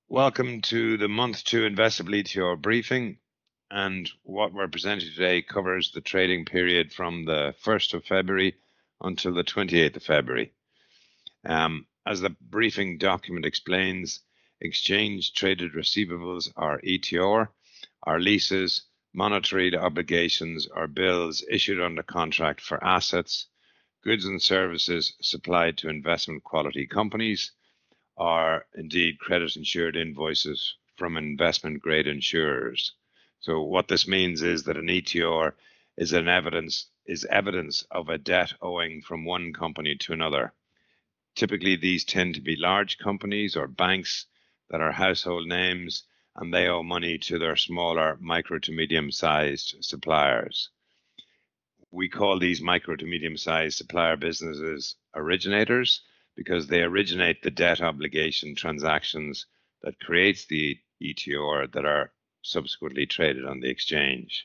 Welcome to the month two Investable ETR briefing. And what we're presenting today covers the trading period from the 1st of February until the 28th of February. As the briefing document explains, exchange traded receivables are ETR, are leases, monetary obligations, or bills issued under contract for assets, goods and services supplied to investment quality companies, are indeed credit insured invoices from investment grade insurers. So what this means is that an ETR is evidence of a debt owing from one company to another. Typically, these tend to be large companies or banks that are household names, and they owe money to their smaller micro to medium sized suppliers. We call these micro to medium sized supplier businesses originators because they originate the debt obligation transactions that creates the ETR that are subsequently traded on the exchange.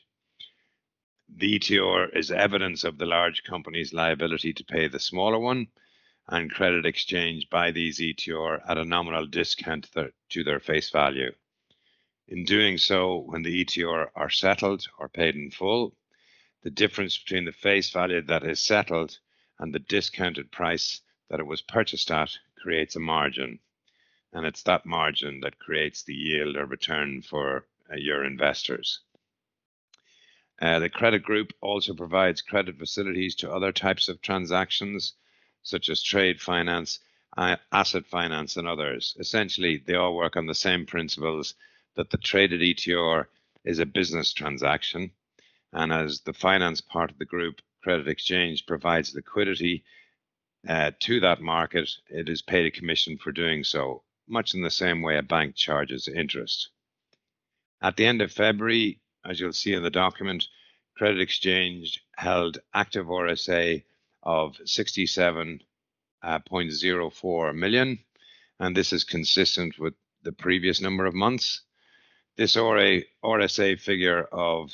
The ETR is evidence of the large company's liability to pay the smaller one, and credit exchange by these ETR at a nominal discount to their face value. In doing so, when the ETR are settled or paid in full, the difference between the face value that is settled and the discounted price that it was purchased at creates a margin. And it's that margin that creates the yield or return for your investors. The credit group also provides credit facilities to other types of transactions, such as trade finance, asset finance, and others. Essentially, they all work on the same principles that the traded ETR is a business transaction. And as the finance part of the group, Credit Exchange provides liquidity to that market. It is paid a commission for doing so, much in the same way a bank charges interest. At the end of February, as you'll see in the document, Credit Exchange held active RSA of 67.04 million, and this is consistent with the previous number of months. This RSA figure of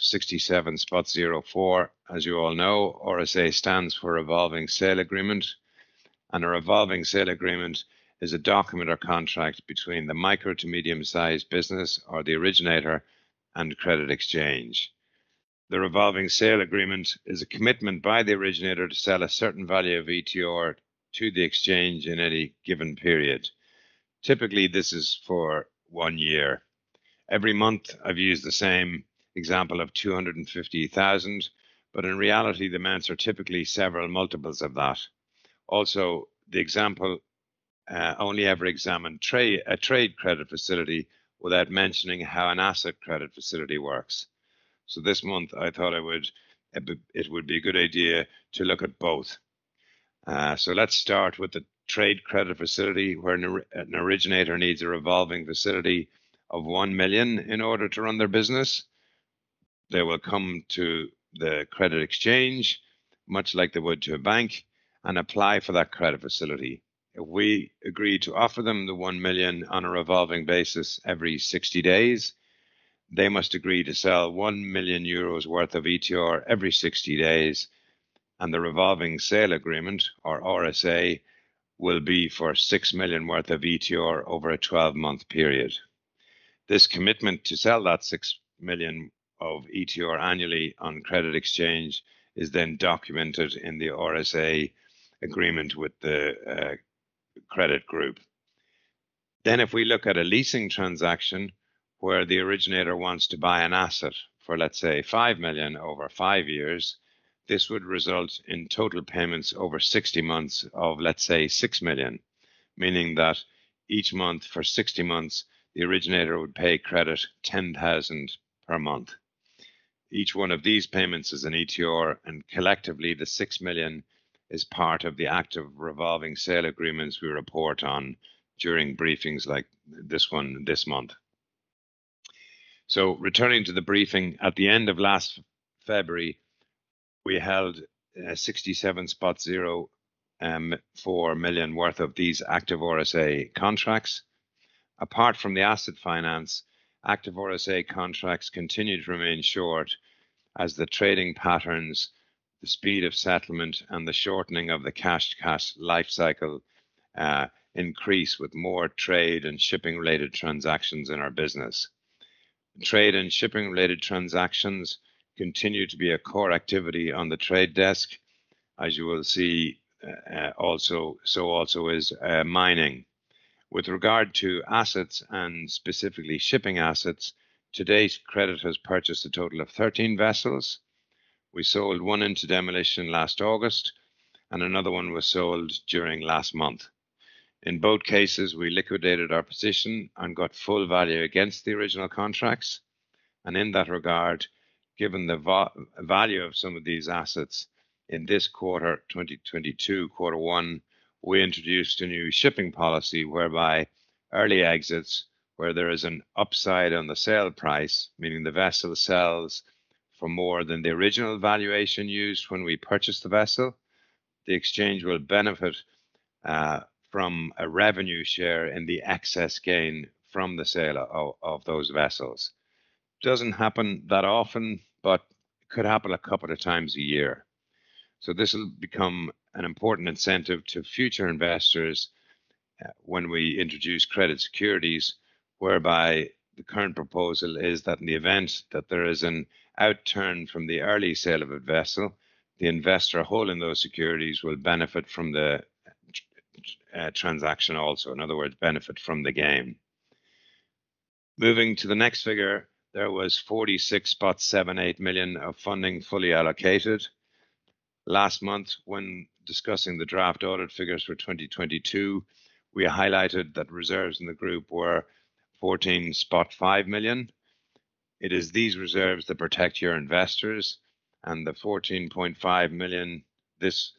67.04, as you all know, RSA stands for Revolving Sale Agreement, and a revolving sale agreement is a document or contract between the micro to medium-sized business or the originator and credit exchange. The revolving sale agreement is a commitment by the originator to sell a certain value of ETR to the exchange in any given period. Typically, this is for 1 year. Every month, I've used the same example of 250,000, but in reality, the amounts are typically several multiples of that. Also, the example only ever examined a trade credit facility without mentioning how an asset credit facility works. So this month, I thought it would be a good idea to look at both. So let's start with the trade credit facility, where an originator needs a revolving facility of 1 million in order to run their business. They will come to the credit exchange, much like they would to a bank, and apply for that credit facility. If we agree to offer them the 1 million on a revolving basis every 60 days, they must agree to sell 1 million euros worth of ETR every 60 days, and the revolving sale agreement, or RSA, will be for 6 million worth of ETR over a 12-month period. This commitment to sell that 6 million of ETR annually on credit exchange is then documented in the RSA agreement with the credit group. Then if we look at a leasing transaction where the originator wants to buy an asset for, let's say, 5 million over 5 years, this would result in total payments over 60 months of, let's say, 6 million, meaning that each month for 60 months, the originator would pay credit 10,000 per month. Each one of these payments is an ETR, and collectively the 6 million is part of the active revolving sale agreements we report on during briefings like this one this month. So returning to the briefing, at the end of last February, we held 67.04 million worth of these active RSA contracts. Apart from the asset finance, active RSA contracts continue to remain short as the trading patterns, the speed of settlement, and the shortening of the cash-to-cash life cycle increase with more trade and shipping related transactions in our business. Trade and shipping related transactions continue to be a core activity on the trade desk, as you will see. Also is mining. With regard to assets and specifically shipping assets, to date, Credit has purchased a total of 13 vessels. We sold one into demolition last August, and another one was sold during last month. In both cases, we liquidated our position and got full value against the original contracts. And in that regard, given the value of some of these assets, in this quarter, 2022, quarter one, we introduced a new shipping policy whereby early exits, where there is an upside on the sale price, meaning the vessel sells for more than the original valuation used when we purchased the vessel, the exchange will benefit from a revenue share in the excess gain from the sale of those vessels. Doesn't happen that often, but it could happen a couple of times a year. So this will become an important incentive to future investors when we introduce credit securities, whereby the current proposal is that in the event that there is an outturn from the early sale of a vessel, the investor holding those securities will benefit from the transaction also. In other words, benefit from the gain. Moving to the next figure, there was 46.78 million of funding fully allocated. Last month, when discussing the draft audit figures for 2022, we highlighted that reserves in the group were 14.5 million. It is these reserves that protect your investors, and the 14.5 million this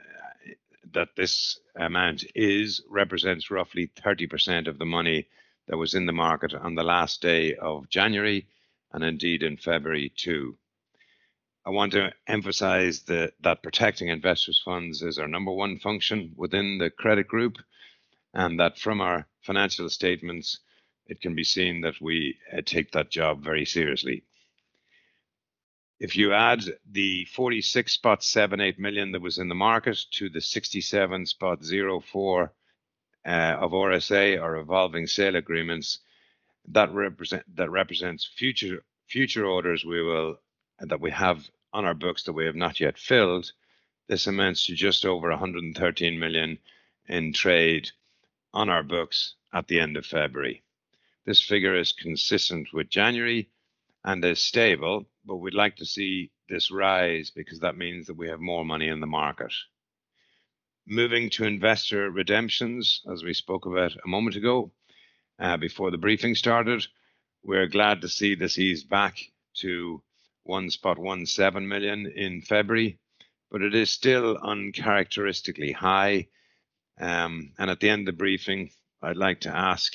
amount represents roughly 30% of the money that was in the market on the last day of January, and indeed in February too. I want to emphasize that protecting investors' funds is our number one function within the credit group, and that from our financial statements, it can be seen that we take that job very seriously. If you add the 46.78 million that was in the market to the 67.04 of RSA, or revolving sale agreements, that represents future orders that we have on our books that we have not yet filled. This amounts to just over 113 million in trade on our books at the end of February. This figure is consistent with January and is stable, but we'd like to see this rise because that means that we have more money in the market. Moving to investor redemptions, as we spoke about a moment ago, before the briefing started, we're glad to see this ease back to 1.17 million in February, but it is still uncharacteristically high. And at the end of the briefing, I'd like to ask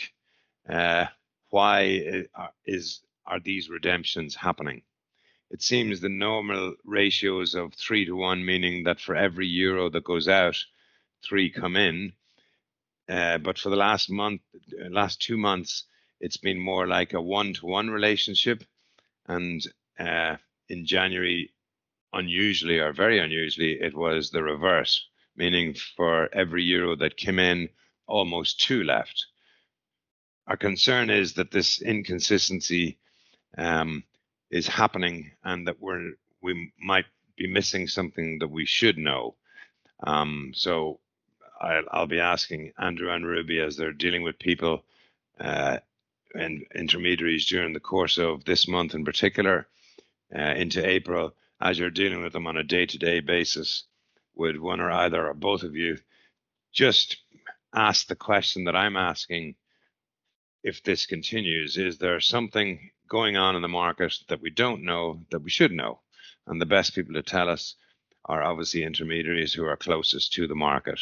why are these redemptions happening? It seems the normal ratios of 3 to 1, meaning that for every euro that goes out, 3 come in. But for the last 2 months, it's been more like a 1-to-1 relationship. And in January, unusually or very unusually, it was the reverse, meaning for every euro that came in, almost 2 left. Our concern is that this inconsistency is happening, and that we might be missing something that we should know. So I'll be asking Andrew and Ruby, as they're dealing with people and intermediaries during the course of this month in particular, into April, as you're dealing with them on a day-to-day basis, would one or either or both of you just ask the question that I'm asking? If this continues, is there something going on in the market that we don't know that we should know? And the best people to tell us are obviously intermediaries who are closest to the market.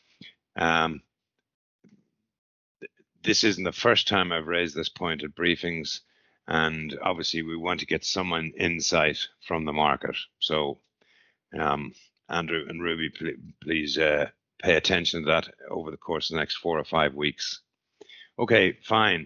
This isn't the first time I've raised this point at briefings, and obviously we want to get some insight from the market. So Andrew and Ruby, please pay attention to that over the course of the next 4 or 5 weeks. Okay, fine.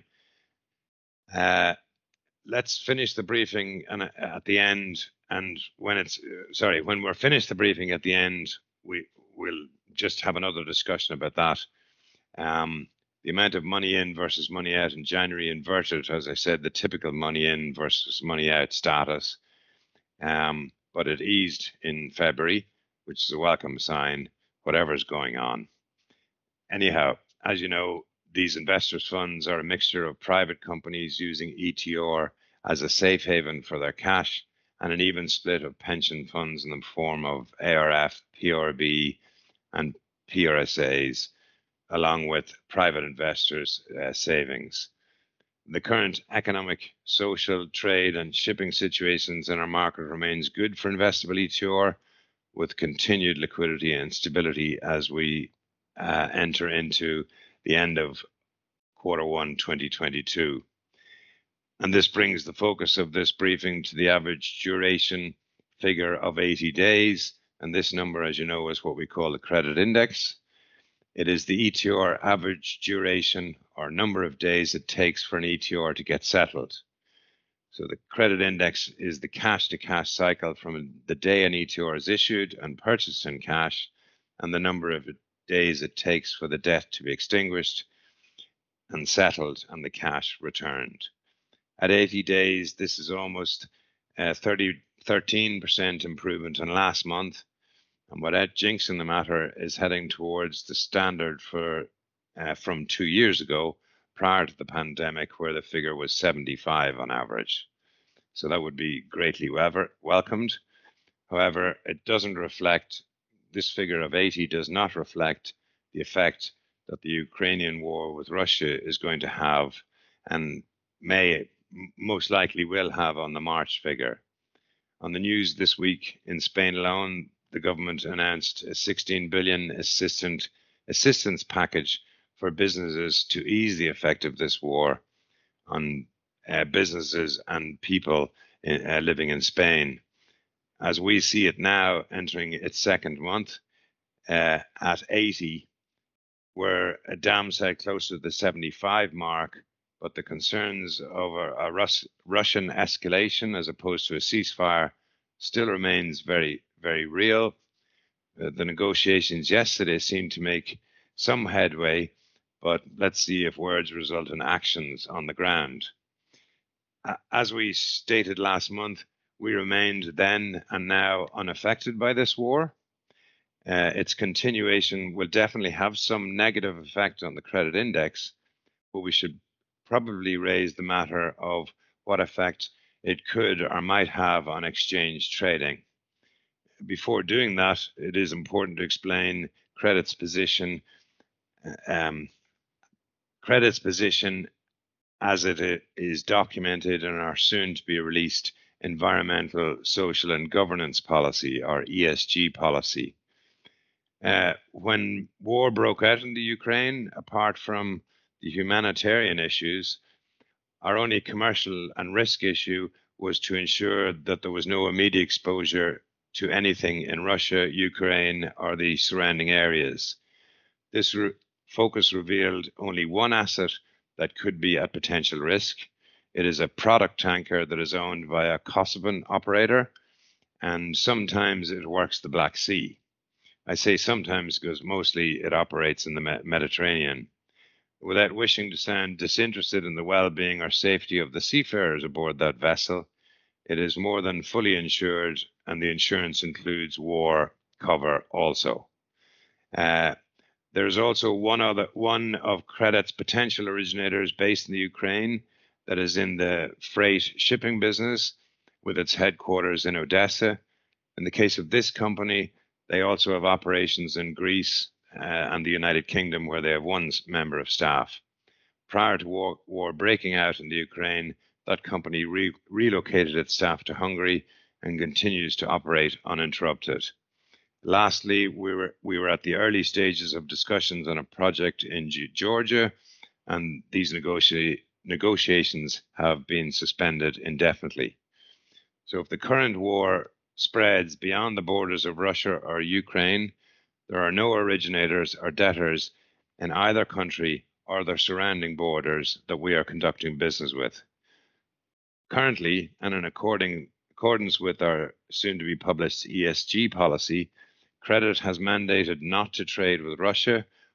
Let's finish the briefing at the end. And when we're finished the briefing at the end, we'll just have another discussion about that. The amount of money in versus money out in January inverted, as I said, the typical money in versus money out status. But it eased in February, which is a welcome sign, whatever's going on. Anyhow, as you know, these investors' funds are a mixture of private companies using ETR as a safe haven for their cash and an even split of pension funds in the form of ARF, PRB, and PRSAs, along with private investors' savings. The current economic, social, trade, and shipping situations in our market remains good for investable ETR, with continued liquidity and stability as we enter into the end of Q1 2022. And this brings the focus of this briefing to the average duration figure of 80 days. And this number, as you know, is what we call the credit index. It is the ETR average duration or number of days it takes for an ETR to get settled. So the credit index is the cash-to-cash cycle from the day an ETR is issued and purchased in cash, and the number of days it takes for the debt to be extinguished and settled and the cash returned. At 80 days, this is almost 13% improvement on last month, and without jinxing the matter, is heading towards the standard for from 2 years ago, prior to the pandemic, where the figure was 75 on average. So that would be greatly welcomed. However, it doesn't reflect, this figure of 80 does not reflect the effect that the Ukrainian war with Russia is going to have and most likely will have on the March figure. On the news this week, in Spain alone, the government announced a 16 billion assistance package for businesses to ease the effect of this war on businesses and people living in Spain. As we see it now, entering its second month at 80, we're a downside closer to the 75 mark, but the concerns over a Russian escalation as opposed to a ceasefire still remains very, very real. The negotiations yesterday seem to make some headway, but let's see if words result in actions on the ground. As we stated last month, we remained then and now unaffected by this war. Its continuation will definitely have some negative effect on the credit index, but we should probably raise the matter of what effect it could or might have on exchange trading. Before doing that, it is important to explain credit's position. Credit's position as it is documented in our soon to be released environmental, social and governance policy, or ESG policy. When war broke out in the Ukraine, apart from the humanitarian issues, our only commercial and risk issue was to ensure that there was no immediate exposure to anything in Russia, Ukraine, or the surrounding areas. This focus revealed only one asset that could be at potential risk. It is a product tanker that is owned by a Kosovan operator, and sometimes it works the Black Sea. I say sometimes because mostly it operates in the Mediterranean. Without wishing to sound disinterested in the well-being or safety of the seafarers aboard that vessel, it is more than fully insured, and the insurance includes war cover also. There is also one of credit's potential originators based in the Ukraine that is in the freight shipping business with its headquarters in Odessa. In the case of this company, they also have operations in Greece and the United Kingdom, where they have one member of staff. Prior to war breaking out in the Ukraine, that company relocated its staff to Hungary and continues to operate uninterrupted. Lastly, we were at the early stages of discussions on a project in Georgia, and these negotiations have been suspended indefinitely. So if the current war spreads beyond the borders of Russia or Ukraine, there are no originators or debtors in either country or their surrounding borders that we are conducting business with. Currently, and in accordance with our soon-to-be published ESG policy, credit has mandated not to trade with Russia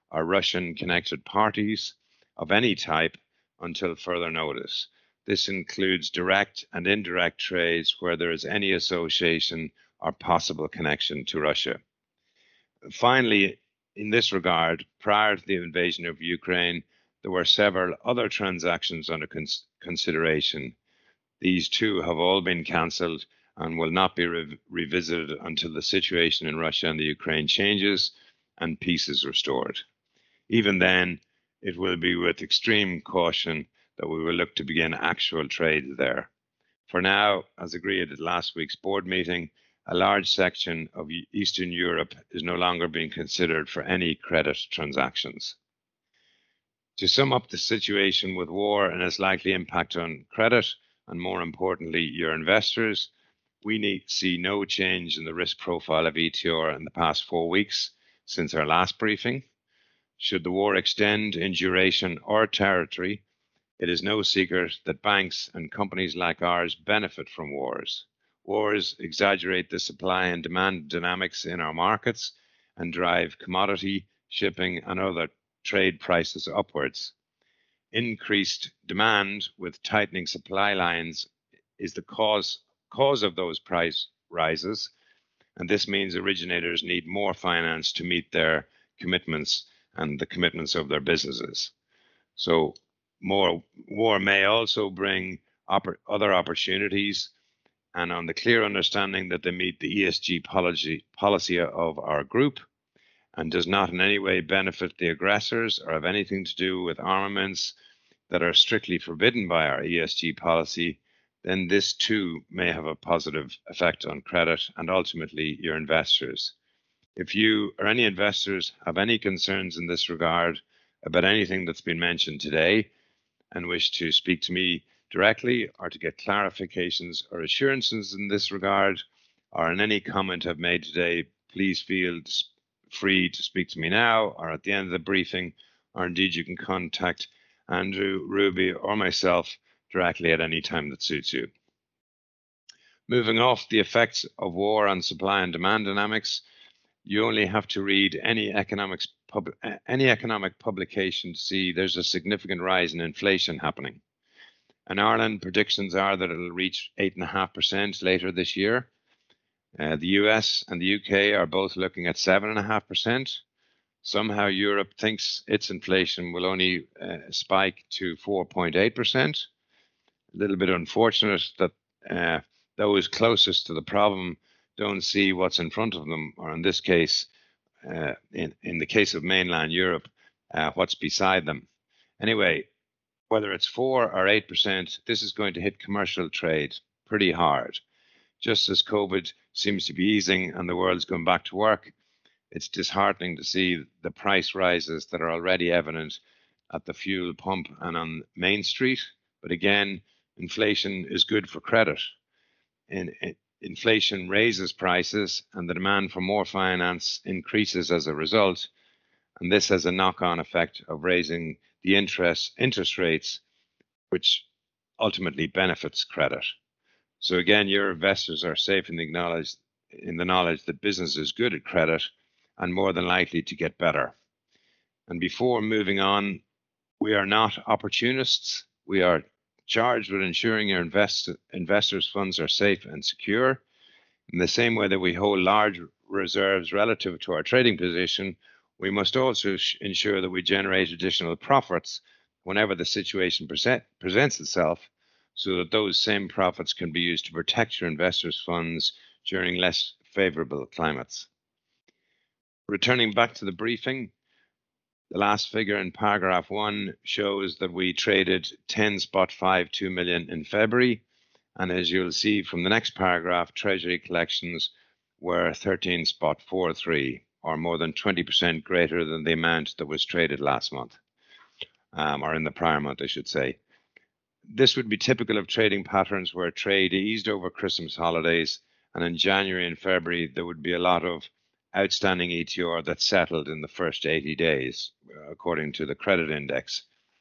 or Russian-connected parties of any type until further notice. This includes direct and indirect trades where there is any association or possible connection to Russia. Finally, in this regard, prior to the invasion of Ukraine, there were several other transactions under consideration. These too have all been cancelled and will not be revisited until the situation in Russia and the Ukraine changes and peace is restored. Even then, it will be with extreme caution that we will look to begin actual trade there. For now, as agreed at last week's board meeting, a large section of Eastern Europe is no longer being considered for any credit transactions. To sum up the situation with war and its likely impact on credit, and more importantly, your investors, we see no change in the risk profile of ETR in the past 4 weeks since our last briefing. Should the war extend in duration or territory, it is no secret that banks and companies like ours benefit from wars. Wars exaggerate the supply and demand dynamics in our markets and drive commodity, shipping, and other trade prices upwards. Increased demand with tightening supply lines is the cause of those price rises, and this means originators need more finance to meet their commitments and the commitments of their businesses. So more war may also bring other opportunities, and on the clear understanding that they meet the ESG policy of our group and does not in any way benefit the aggressors or have anything to do with armaments that are strictly forbidden by our ESG policy, then this too may have a positive effect on credit and ultimately your investors. If you or any investors have any concerns in this regard about anything that's been mentioned today and wish to speak to me directly or to get clarifications or assurances in this regard, or in any comment I've made today, please feel free to speak to me now or at the end of the briefing, or indeed you can contact Andrew, Ruby, or myself directly at any time that suits you. Moving off the effects of war on supply and demand dynamics, you only have to read any economic publication to see there's a significant rise in inflation happening. In Ireland, predictions are that it'll reach 8.5% later this year. The US and the UK are both looking at 7.5%. Somehow Europe thinks its inflation will only spike to 4.8%. A little bit unfortunate that those closest to the problem don't see what's in front of them, or in this case, in the case of mainland Europe, what's beside them. Anyway, whether it's 4 or 8%, this is going to hit commercial trade pretty hard. Just as COVID seems to be easing and the world's going back to work, it's disheartening to see the price rises that are already evident at the fuel pump and on Main Street. But again, inflation is good for credit. Inflation raises prices and the demand for more finance increases as a result. And this has a knock-on effect of raising the interest rates, which ultimately benefits credit. So again, your investors are safe in the knowledge that business is good at credit and more than likely to get better. And before moving on, we are not opportunists. We are charged with ensuring your investors' funds are safe and secure. In the same way that we hold large reserves relative to our trading position, we must also ensure that we generate additional profits whenever the situation presents itself, so that those same profits can be used to protect your investors' funds during less favorable climates. Returning back to the briefing, the last figure in paragraph 1 shows that we traded 10.52 million in February, and as you'll see from the next paragraph, treasury collections were 13.43, or more than 20% greater than the amount that was traded last month, or in the prior month, I should say. This would be typical of trading patterns where trade eased over Christmas holidays, and in January and February there would be a lot of outstanding ETR that settled in the first 80 days, according to the credit index,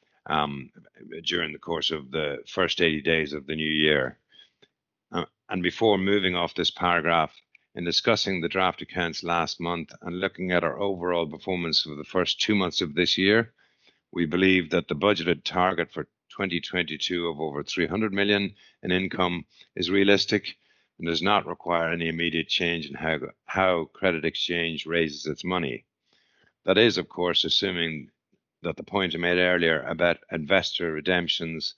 during the course of the first 80 days of the new year. And before moving off this paragraph, In discussing the draft accounts last month and looking at our overall performance for the first 2 months of this year, we believe that the budgeted target for 2022 of over 300 million in income is realistic and does not require any immediate change in how Credit Exchange raises its money. That is, of course, assuming that the point I made earlier about investor redemptions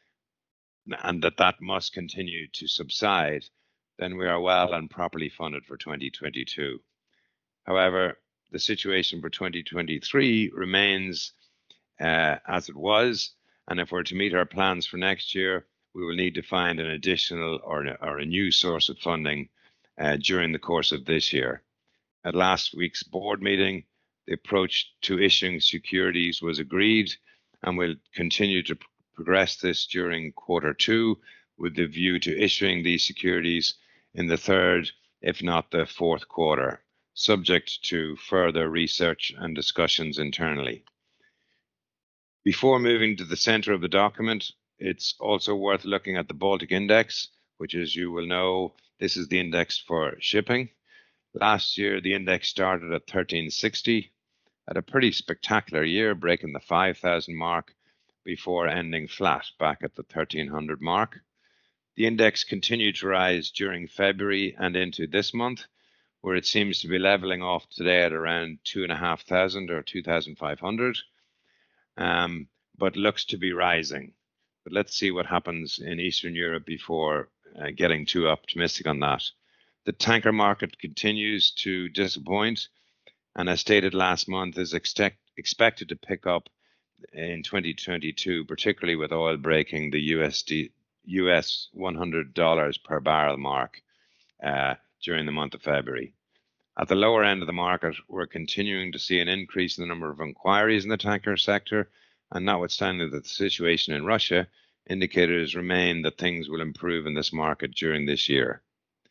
and that must continue to subside, then we are well and properly funded for 2022. However, the situation for 2023 remains as it was, and if we're to meet our plans for next year, we will need to find an additional or a new source of funding during the course of this year. At last week's board meeting, the approach to issuing securities was agreed, and we'll continue to progress this during Q2 with the view to issuing these securities in the third, if not the fourth quarter, subject to further research and discussions internally. Before moving to the center of the document, it's also worth looking at the Baltic Index, which, as you will know, this is the index for shipping. Last year, the index started at 1360, at a pretty spectacular year, breaking the 5,000 mark before ending flat back at the 1,300 mark. The index continued to rise during February and into this month, where it seems to be leveling off today at around 2,500 or 2,500. But looks to be rising. But let's see what happens in Eastern Europe before getting too optimistic on that. The tanker market continues to disappoint, and as stated last month, is expected to pick up in 2022, particularly with oil breaking the US $100 per barrel mark during the month of February. At the lower end of the market, we're continuing to see an increase in the number of inquiries in the tanker sector, and notwithstanding the situation in Russia, indicators remain that things will improve in this market during this year.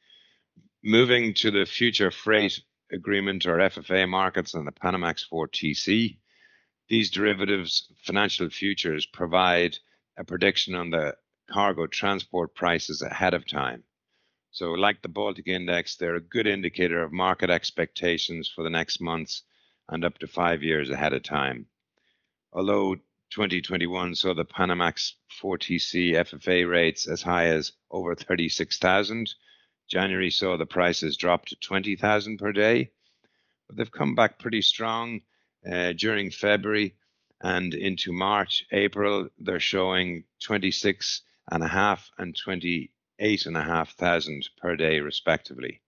Moving to the future freight agreement or FFA markets and the Panamax 4TC, these derivatives financial futures provide a prediction on the cargo transport prices ahead of time. So like the Baltic Index, they're a good indicator of market expectations for the next months and up to 5 years ahead of time. Although 2021 saw the Panamax 4TC FFA rates as high as over 36,000, January saw the prices drop to 20,000 per day. But they've come back pretty strong during February and into March, April. They're showing 26,500 and 28,500 per day, respectively.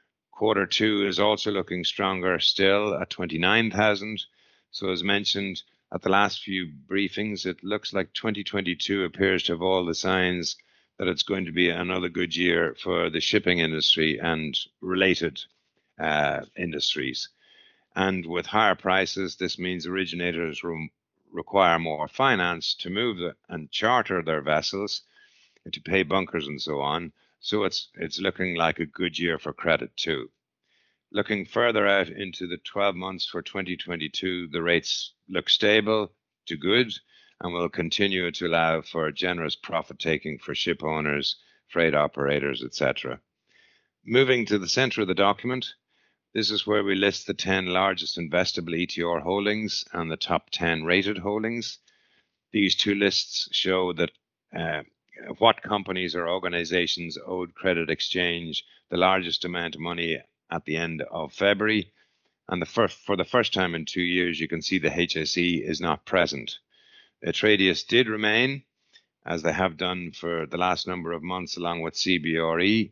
Q2 is also looking stronger still at 29,000. So as mentioned at the last few briefings, it looks like 2022 appears to have all the signs that it's going to be another good year for the shipping industry and related industries. And with higher prices, this means originators require more finance to move and charter their vessels, to pay bunkers and so on. So it's looking like a good year for credit too. Looking further out into the 12 months for 2022, the rates look stable to good and will continue to allow for generous profit taking for ship owners, freight operators, etc. Moving to the center of the document, this is where we list the 10 largest investable ETR holdings and the top 10 rated holdings. These two lists show that what companies or organizations owed Credit Exchange the largest amount of money at the end of February. And for the first time in 2 years, you can see the HSE is not present. Atradius did remain, as they have done for the last number of months, along with CBRE.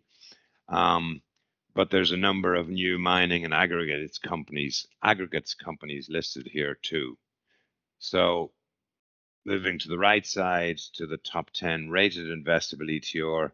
But there's a number of new mining and aggregates companies listed here too. So moving to the right side to the top 10 rated investable ETR,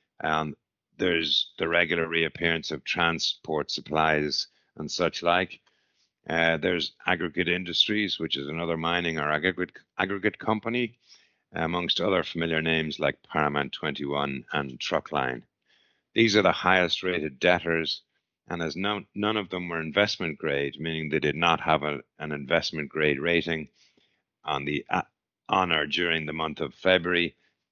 there's the regular reappearance of transport supplies and such like. There's Aggregate Industries, which is another mining or aggregate company, amongst other familiar names like Paramount 21 and Truckline. These are the highest rated debtors, and as none of them were investment grade, meaning they did not have an investment grade rating on or during the month of February,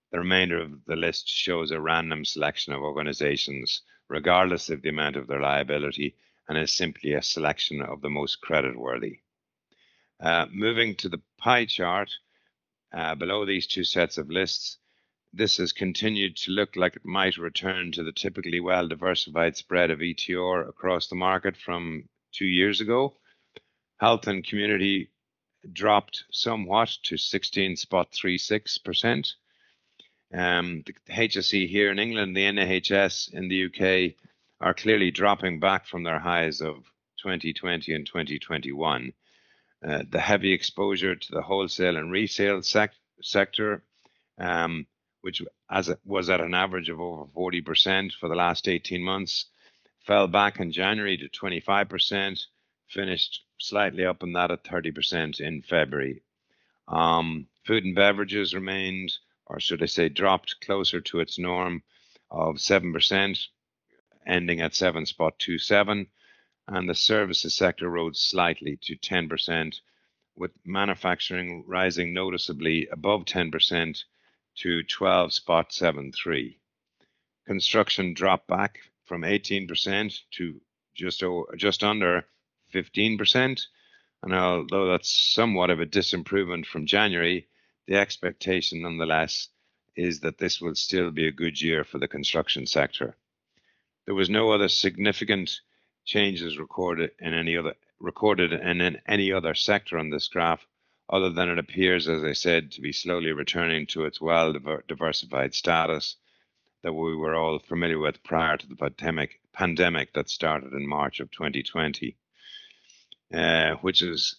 The remainder of the list shows a random selection of organizations, regardless of the amount of their liability, and is simply a selection of the most creditworthy. Moving to the pie chart, below these two sets of lists, this has continued to look like it might return to the typically well-diversified spread of ETR across the market from 2 years ago. Health and community dropped somewhat to 16.36%. The HSE here in England, the NHS in the UK are clearly dropping back from their highs of 2020 and 2021. The heavy exposure to the wholesale and resale sector, which was at an average of over 40% for the last 18 months, fell back in January to 25%, finished slightly up on that at 30% in February. Food and beverages remained, or should I say dropped closer to its norm of 7%, ending at 7.27%, and the services sector rose slightly to 10%, with manufacturing rising noticeably above 10% to 12.73%. Construction dropped back from 18% to just under 15%, and although that's somewhat of a disimprovement from January, the expectation nonetheless is that this will still be a good year for the construction sector. There was no other significant changes recorded in any other sector on this graph, other than it appears, as I said, to be slowly returning to its well-diversified status that we were all familiar with prior to the pandemic that started in March of 2020, which has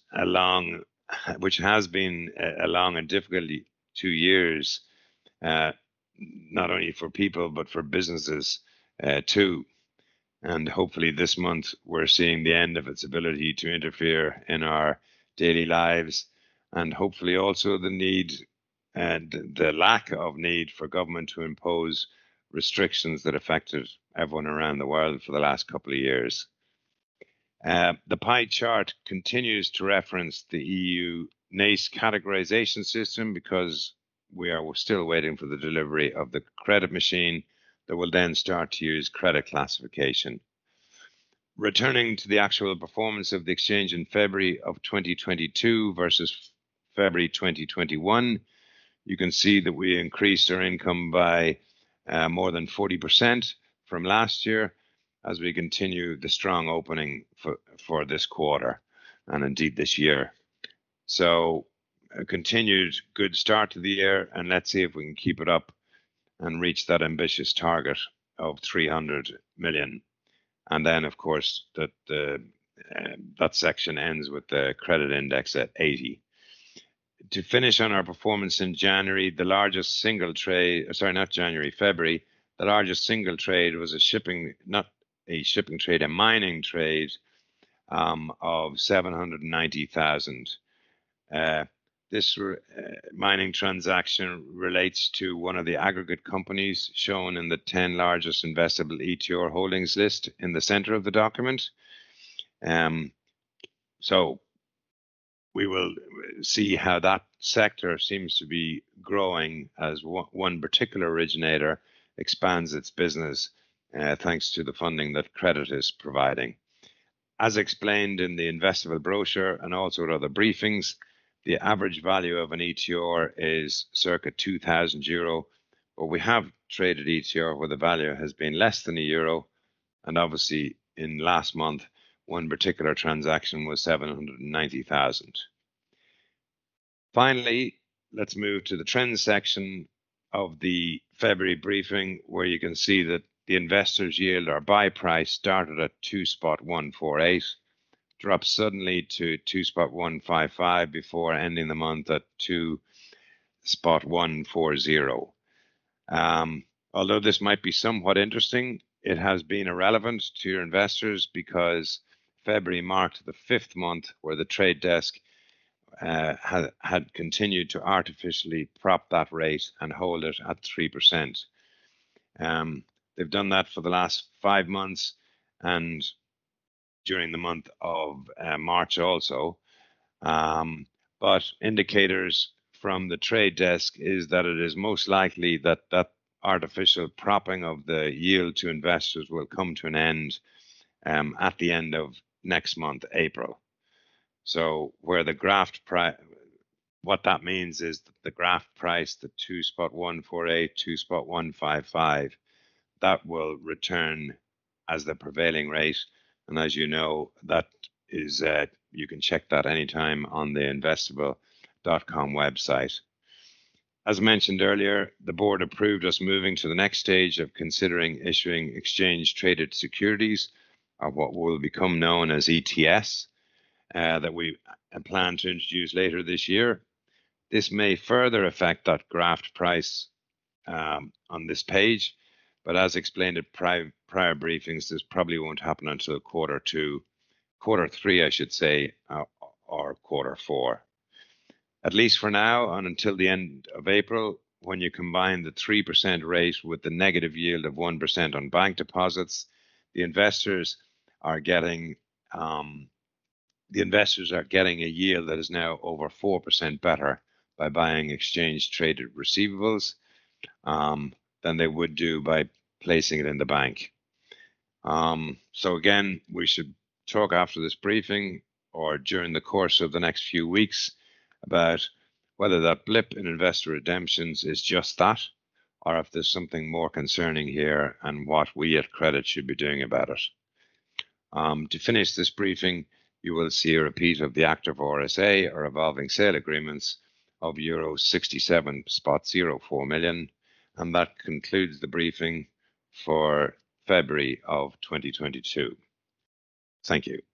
been a long and difficult 2 years, not only for people but for businesses too. And hopefully this month we're seeing the end of its ability to interfere in our daily lives, and hopefully also the need and the lack of need for government to impose restrictions that affected everyone around the world for the last couple of years. The pie chart continues to reference the EU NACE categorization system because we are still waiting for the delivery of the credit machine that will then start to use credit classification. Returning to the actual performance of the exchange in February of 2022 versus February 2021, you can see that we increased our income by more than 40% from last year as we continue the strong opening for this quarter and indeed this year. So a continued good start to the year, and let's see if we can keep it up and reach that ambitious target of 300 million. And then, of course, that section ends with the credit index at 80. To finish on our performance in January, the largest single trade, February, the largest single trade was a mining trade of 790,000. This mining transaction relates to one of the aggregate companies shown in the 10 largest investable ETR holdings list in the center of the document. So we will see how that sector seems to be growing as one particular originator expands its business thanks to the funding that credit is providing. As explained in the investable brochure and also at other briefings, the average value of an ETR is circa €2,000, but we have traded ETR where the value has been less than €1, and obviously in last month, one particular transaction was 790,000. Finally, let's move to the trends section of the February briefing, where you can see that the investors' yield or buy price started at 2.148, dropped suddenly to 2.155 before ending the month at 2.140. Although this might be somewhat interesting, it has been irrelevant to your investors because February marked the 5th month where the trade desk had continued to artificially prop that rate and hold it at 3%. They've done that for the last 5 months and during the month of March also. But indicators from the trade desk is that it is most likely that that artificial propping of the yield to investors will come to an end at the end of next month, April. So where the graft price, what that means is that the graft price, the 2.148, 2.155, that will return as the prevailing rate. And as you know, that is, you can check that anytime on the investable.com website. As mentioned earlier, the board approved us moving to the next stage of considering issuing exchange traded securities, or what will become known as ETS, that we plan to introduce later this year. This may further affect that graft price on this page, but as explained at prior briefings, this probably won't happen until quarter three, I should say, or quarter four. At least for now, and until the end of April, when you combine the 3% rate with the negative yield of 1% on bank deposits, the investors are getting a yield that is now over 4% better by buying exchange traded receivables than they would do by placing it in the bank. So again, we should talk after this briefing or during the course of the next few weeks about whether that blip in investor redemptions is just that, or if there's something more concerning here and what we at Credit should be doing about it. To finish this briefing, you will see a repeat of the active RSA, or revolving sale agreements, of euro 67.04 million, and that concludes the briefing for February of 2022. Thank you.